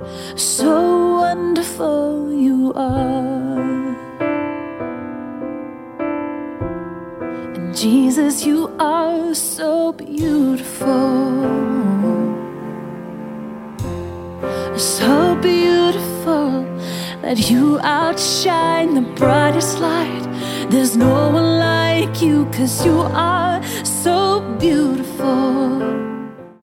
So wonderful you are. And Jesus, you are so beautiful. So beautiful that you outshine the brightest light. There's no one like you, 'cause you are so beautiful.